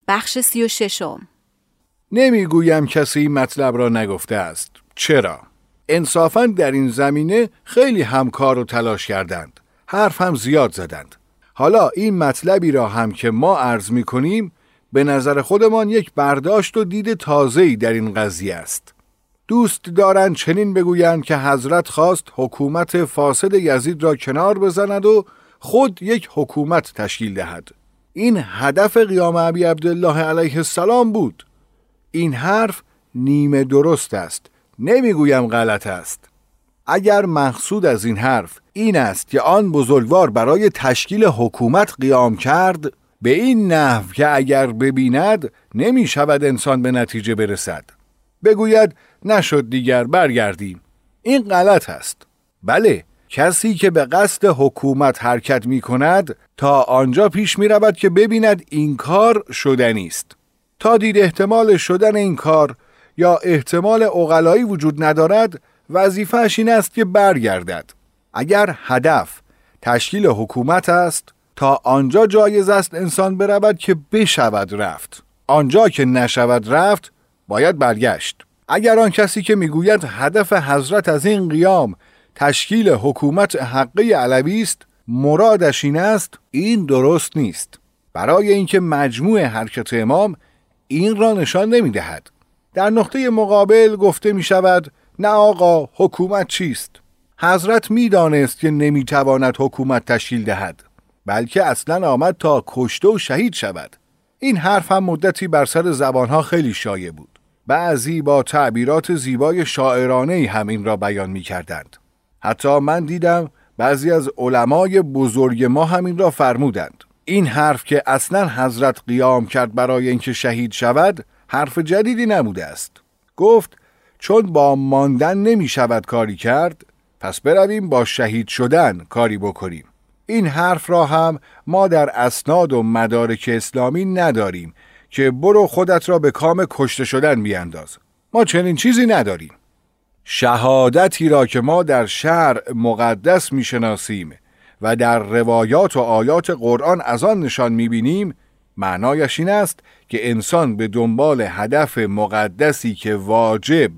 بخش 36. نمیگویم کسی این مطلب را نگفته است. چرا؟ انصافاً در این زمینه خیلی همکار و تلاش کردند. حرف هم زیاد زدند. حالا این مطلبی را هم که ما عرض می کنیم به نظر خودمان یک برداشت و دید تازه‌ای در این قضیه است. دوست دارند چنین بگویند که حضرت خواست حکومت فاسد یزید را کنار بزند و خود یک حکومت تشکیل دهد. این هدف قیام ابی عبدالله علیه السلام بود. این حرف نیمه درست است. نمیگویم غلط است. اگر مقصود از این حرف این است که آن بزرگوار برای تشکیل حکومت قیام کرد به این نحو که اگر ببیند نمی شود انسان به نتیجه برسد، بگوید نشد دیگر برگردیم، این غلط است. بله، کسی که به قصد حکومت حرکت می کند تا آنجا پیش می رود که ببیند این کار شدنی است. تا دید احتمال شدن این کار یا احتمال عقلایی وجود ندارد، وظیفه‌اش این است که برگردد. اگر هدف تشکیل حکومت است، تا آنجا جایز است انسان برود که بشود رفت. آنجا که نشود رفت، باید برگشت. اگر آن کسی که میگوید هدف حضرت از این قیام تشکیل حکومت حقه علوی است، مرادش این است، این درست نیست. برای اینکه مجموع حرکت امام این را نشان نمیدهد. در نقطه مقابل گفته می شود نه آقا، حکومت چیست؟ حضرت می دانست که نمی تواند حکومت تشکیل دهد، بلکه اصلا آمد تا کشته و شهید شود. این حرف هم مدتی بر سر زبانها خیلی شایع بود. بعضی با تعبیرات زیبای شاعرانه‌ای هم این را بیان می کردند. حتی من دیدم بعضی از علمای بزرگ ما هم این را فرمودند. این حرف که اصلا حضرت قیام کرد برای اینکه شهید شود، حرف جدیدی نبوده است. گفت چون با ماندن نمی شود کاری کرد، پس برویم با شهید شدن کاری بکنیم. این حرف را هم ما در اسناد و مدارک اسلامی نداریم که برو خودت را به کام کشته شدن بیانداز. ما چنین چیزی نداریم. شهادتی را که ما در شرع مقدس می شناسیم و در روایات و آیات قرآن از آن نشان می بینیم، معنایش این است که انسان به دنبال هدف مقدسی که واجب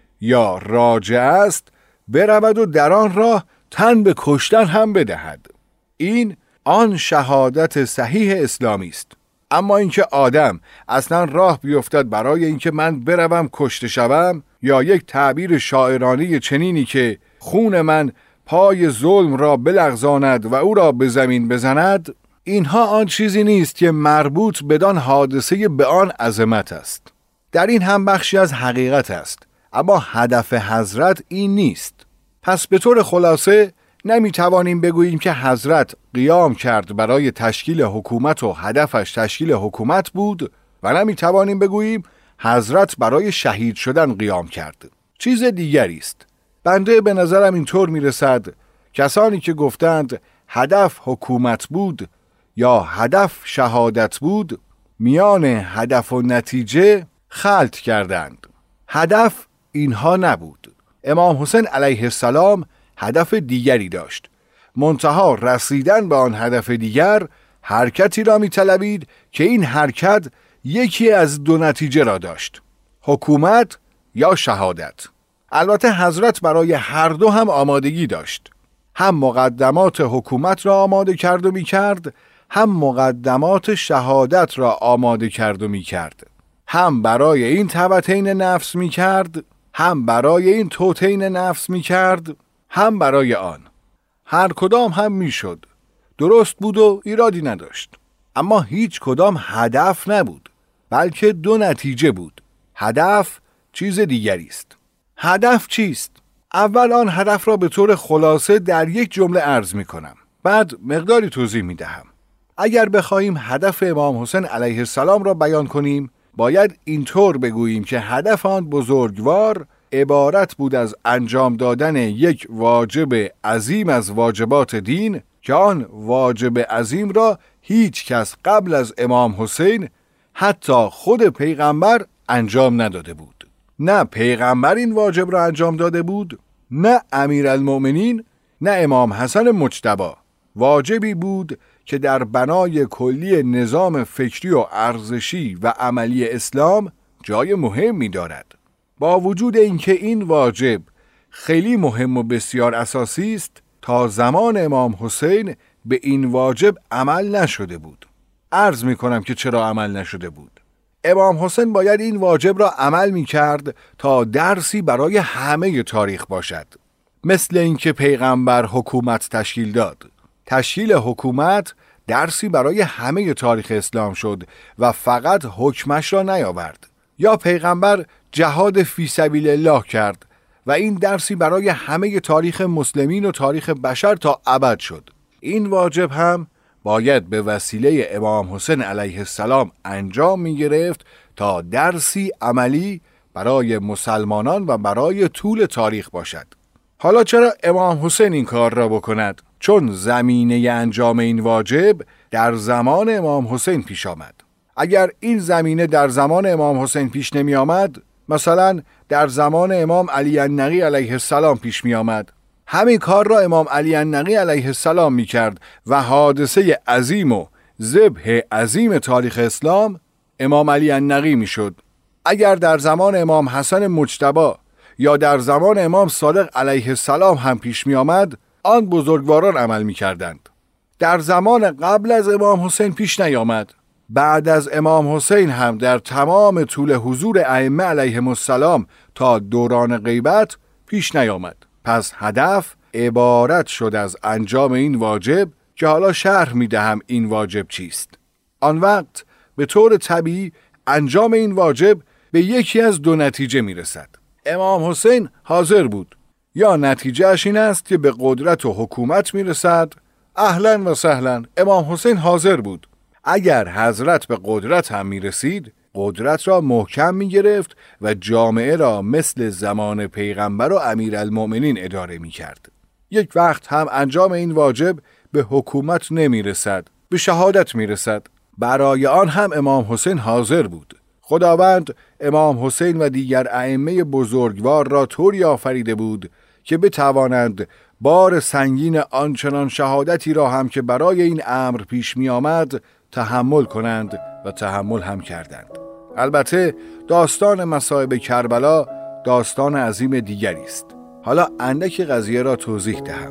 یا راجع است برود و در آن راه تن به کشتن هم بدهد. این آن شهادت صحیح اسلامی است. اما اینکه آدم اصلا راه بیفتد برای اینکه من بروم کشته شوم، یا یک تعبیر شاعرانه چنینی که خون من پای ظلم را بلغزاند و او را به زمین بزند، اینها آن چیزی نیست که مربوط بدان حادثه به آن عظمت است. در این هم بخشی از حقیقت است، اما هدف حضرت این نیست. پس به طور خلاصه نمی توانیم بگوییم که حضرت قیام کرد برای تشکیل حکومت و هدفش تشکیل حکومت بود و نمی توانیم بگوییم حضرت برای شهید شدن قیام کرد. چیز دیگری است. بنده به نظرم اینطور می رسد کسانی که گفتند هدف حکومت بود یا هدف شهادت بود، میان هدف و نتیجه خلط کردند. هدف اینها نبود. امام حسین علیه السلام هدف دیگری داشت. منتها رسیدن به آن هدف دیگر حرکتی را می طلبید که این حرکت یکی از دو نتیجه را داشت، حکومت یا شهادت. البته حضرت برای هر دو هم آمادگی داشت. هم مقدمات حکومت را آماده کرد و می کرد، هم مقدمات شهادت را آماده کرد و می کرد. هم برای این تبتین نفس می کرد، هم برای این توتین نفس می کرد، هم برای آن. هر کدام هم می شد. درست بود و ایرادی نداشت. اما هیچ کدام هدف نبود، بلکه دو نتیجه بود. هدف چیز دیگری است. هدف چیست؟ اول آن هدف را به طور خلاصه در یک جمله عرض می کنم. بعد مقداری توضیح می دهم. اگر بخواهیم هدف امام حسین علیه السلام را بیان کنیم، باید اینطور بگوییم که هدف آن بزرگوار عبارت بود از انجام دادن یک واجب عظیم از واجبات دین که آن واجب عظیم را هیچ کس قبل از امام حسین، حتی خود پیغمبر، انجام نداده بود. نه پیغمبر این واجب را انجام داده بود، نه امیرالمؤمنین، نه امام حسن مجتبی. واجبی بود که در بنای کلی نظام فکری و ارزشی و عملی اسلام جای مهمی دارد. با وجود اینکه این واجب خیلی مهم و بسیار اساسی است، تا زمان امام حسین به این واجب عمل نشده بود. عرض می کنم که چرا عمل نشده بود. امام حسین باید این واجب را عمل می کرد تا درسی برای همه تاریخ باشد. مثل اینکه پیغمبر حکومت تشکیل داد. تشکیل حکومت درسی برای همه تاریخ اسلام شد و فقط حکمش را نیاورد. یا پیغمبر جهاد فی سبیل الله کرد و این درسی برای همه تاریخ مسلمین و تاریخ بشر تا ابد شد. این واجب هم باید به وسیله امام حسین علیه السلام انجام می گرفت تا درسی عملی برای مسلمانان و برای طول تاریخ باشد. حالا چرا امام حسین این کار را بکند؟ چون زمینه انجام این واجب در زمان امام حسین پیش آمد. اگر این زمینه در زمان امام حسین پیش نمی آمد، مثلا در زمان امام علی النقی علیه السلام پیش می آمد، همین کار را امام علی النقی علیه السلام می کرد و حادثه عظیم و ذبح عظیم تاریخ اسلام امام علی النقی می شد. اگر در زمان امام حسن مجتبی یا در زمان امام صادق علیه السلام هم پیش می آمد، آن بزرگواران عمل می کردند. در زمان قبل از امام حسین پیش نیامد. بعد از امام حسین هم در تمام طول حضور ائمه علیهم السلام تا دوران غیبت پیش نیامد. پس هدف عبارت شد از انجام این واجب که حالا شرح می دهم این واجب چیست. آن وقت به طور طبیعی انجام این واجب به یکی از دو نتیجه می رسد. امام حسین حاضر بود، یا نتیجهش این است که به قدرت و حکومت می رسد. اهلا و سهلا، امام حسین حاضر بود. اگر حضرت به قدرت هم می رسید، قدرت را محکم می گرفت و جامعه را مثل زمان پیغمبر و امیرالمؤمنین اداره می کرد. یک وقت هم انجام این واجب به حکومت نمی رسد، به شهادت می رسد. برای آن هم امام حسین حاضر بود. خداوند امام حسین و دیگر ائمه بزرگوار را طوری آفریده بود که بتوانند بار سنگین آنچنان شهادتی را هم که برای این امر پیش می آمد تحمل کنند و تحمل هم کردند. البته داستان مصائب کربلا داستان عظیم دیگری است. حالا اندک قضیه را توضیح دهم.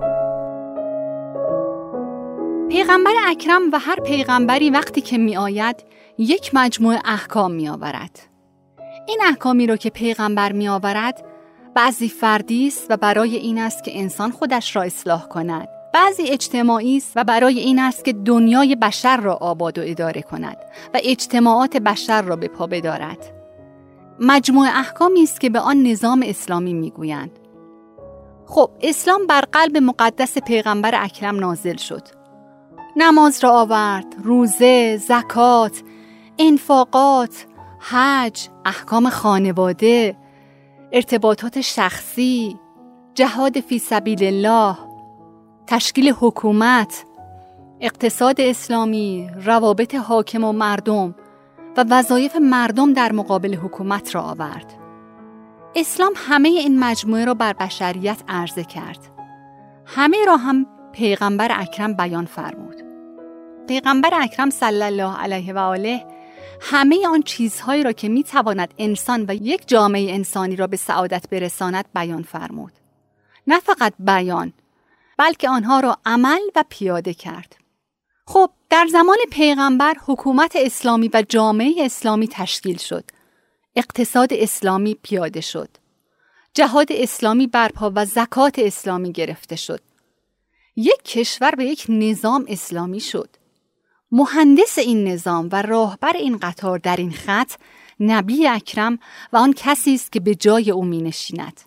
پیغمبر اکرم و هر پیغمبری وقتی که می آید یک مجموعه احکام می آورد. این احکامی رو که پیغمبر می آورد بعضی فردی است و برای این است که انسان خودش را اصلاح کند، بعضی اجتماعی است و برای این است که دنیای بشر را آباد و اداره کند و اجتماعات بشر را به پا بدارد. مجموعه احکامی است که به آن نظام اسلامی میگویند. خب اسلام بر قلب مقدس پیغمبر اکرم نازل شد. نماز را آورد، روزه، زکات، انفاقات، حج، احکام خانواده، ارتباطات شخصی، جهاد فی سبیل الله، تشکیل حکومت، اقتصاد اسلامی، روابط حاکم و مردم و وظایف مردم در مقابل حکومت را آورد. اسلام همه این مجموعه را بر بشریت عرضه کرد. همه را هم پیغمبر اکرم بیان فرمود. پیغمبر اکرم صلی الله علیه و آله همه آن چیزهایی را که میتواند انسان و یک جامعه انسانی را به سعادت برساند بیان فرمود. نه فقط بیان، بلکه آنها را عمل و پیاده کرد. خب در زمان پیغمبر حکومت اسلامی و جامعه اسلامی تشکیل شد. اقتصاد اسلامی پیاده شد. جهاد اسلامی برپا و زکات اسلامی گرفته شد. یک کشور به یک نظام اسلامی شد. مهندس این نظام و راهبر این قطار در این خط نبی اکرم و آن کسی است که به جای او می نشیند.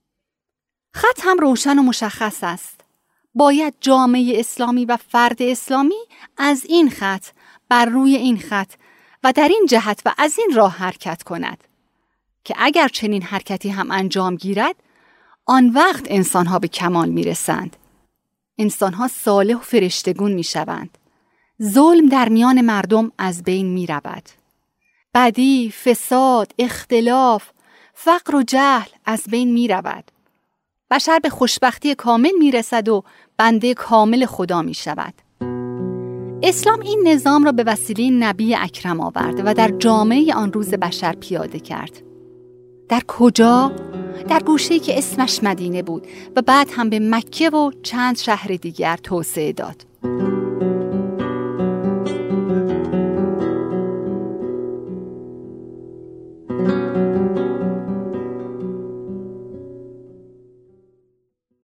خط هم روشن و مشخص است. باید جامعه اسلامی و فرد اسلامی از این خط بر روی این خط و در این جهت و از این راه حرکت کند که اگر چنین حرکتی هم انجام گیرد آن وقت انسانها به کمال می رسند. انسانها صالح و فرشتگون می شوند. ظلم در میان مردم از بین می رود. بدی، فساد، اختلاف، فقر و جهل از بین می رود. بشر به خوشبختی کامل می رسد و بنده کامل خدا می شود. اسلام این نظام را به وسیله نبی اکرم آورد و در جامعه آن روز بشر پیاده کرد. در کجا؟ در گوشه‌ای که اسمش مدینه بود و بعد هم به مکه و چند شهر دیگر توسعه داد.